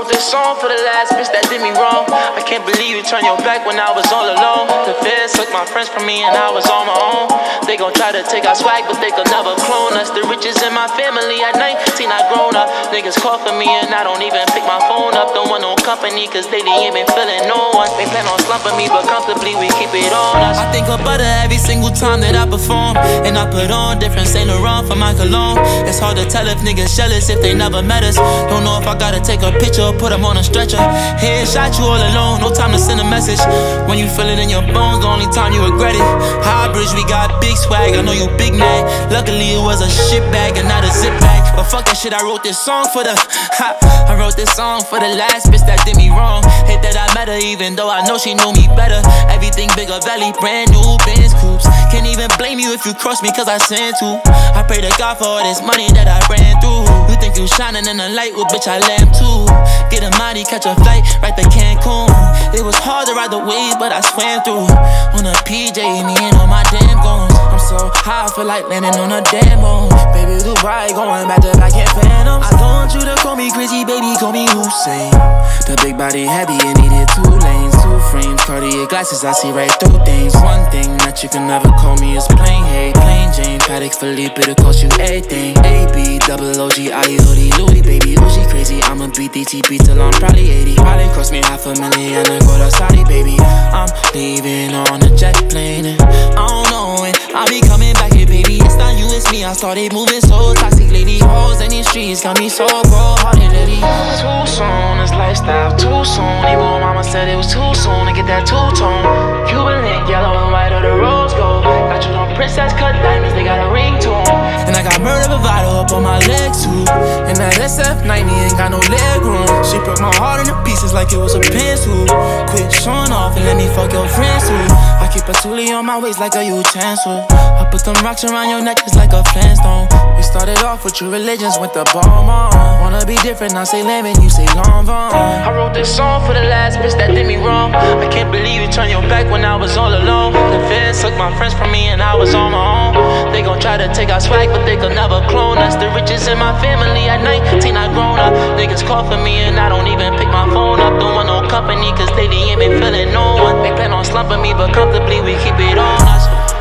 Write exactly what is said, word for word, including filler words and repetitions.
wrote this song for the last bitch that did me wrong. I can't believe you turned your back when I was all alone. The feds took my friends from me and I was on my own. They gon' try to take our swag, but they could never clone us. The riches in my family at nineteen, I grown up. Niggas call for me and I don't even pick my phone up. Don't want no company, cause lately ain't been feeling no one. They plan on slumping me, but comfortably we keep it on us. I think of butter every single time that I perform, and I put on different Saint Laurent for my cologne. It's hard to tell if niggas jealous if they never met us. Don't know if I gotta take a picture or put them on a stretcher. Headshot you all alone, no time to send a message. When you feel it in your bones, the only time you regret it. High bridge, we got big swag, I know you big mad. Luckily it was a shit bag and not a zip bag. But fuck that shit, I wrote this song for the ha, I wrote this song for the last bitch that did me wrong. Hate that I met her even though I know she knew me better. Everything bigger valley, brand new Benz coupes. Can't even blame you if you cross me cause I sin too. I pray to God for all this money that I ran through. You think you shining in the light, well bitch I lamb too. Get a money, catch a flight, right to Cancun. It was hard to ride the waves but I swam through. On a P J, me and all my damn goons. I'm so high, I feel like landing on a damn moon. Baby Dubai, going back to back in Phantom. I don't want you to call me crazy, baby, call me Hussein. The big body heavy and needed two lanes, two frames, Cartier glasses, I see right through things. One thing that you can never call me is plain hate. Plain Jane, Patek Philippe, it'll cost you everything. A B, double O G, I E hoodie, Louis, baby, oh she crazy. I'ma beat D T P till I'm probably eighty. Probably cost me half a million to go to Saudi, baby. I'm leaving on a jet plane and I don't know when I'll be coming back here, baby. It's not you, it's me. I started moving so toxic lately. Hoes in these streets got me so cold-hearted lately. Too soon, this lifestyle too soon. Even mama said it was too soon to get that two-tone. Cuban link, yellow and white or the rose gold. Got you on princess cut diamonds, they got a ring to them. And I got murder bravado up on my legs too. And that S F ninety ain't got no leg room. She broke my heart into pieces like it was a pencil. Quit showing off and let me fuck your friends too. I keep a toolie on my waist like a utensil. I put them rocks around your neck just like a flintstone. We started off with your religions with the bomb on. Wanna be different, I say lemon, you say long vaughn. I wrote this song for the last bitch that did me wrong. I can't believe you turned your back when I was all alone. The feds took my friends from me and I was on my own. They gon' try to take our swag, but they could never clone us. The riches in my family at nineteen, I grown up. Niggas call for me and I don't even pick my phone up. Don't want no company, cause lately ain't been feeling no one. They plan on slumping me, but comfortably we keep it on us.